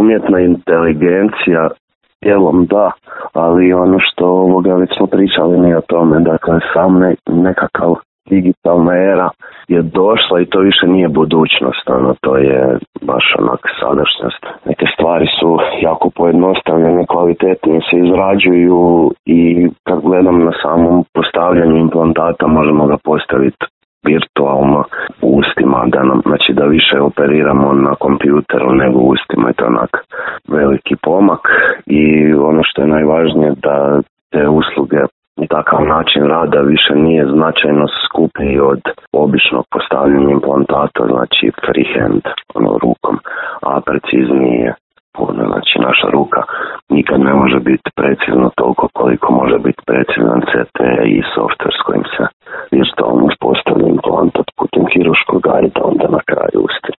umjetna inteligencija, dijelom da, ali ono što već smo pričali mi o tome, dakle sam nekakav digitalna era je došla i to više nije budućnost, to je baš onak sadašnjost. Neke stvari su jako pojednostavljene, kvalitetnije se izrađuju i kad gledam na samom postavljanju implantata možemo ga postaviti virtualno u ustima, znači da više operiramo na kompjuteru nego u ustima, je to onak veliki pomak i ono što je najvažnije da te usluge i takav način rada više nije značajno skuplji od običnog postavljanja implantata, znači freehand, rukom, a preciznije. Znači naša ruka nikad ne može biti precizno toliko koliko može biti precizan CT i software s kojim se virtualno postavlja implantat putem kirurškog gajda onda na kraju usta.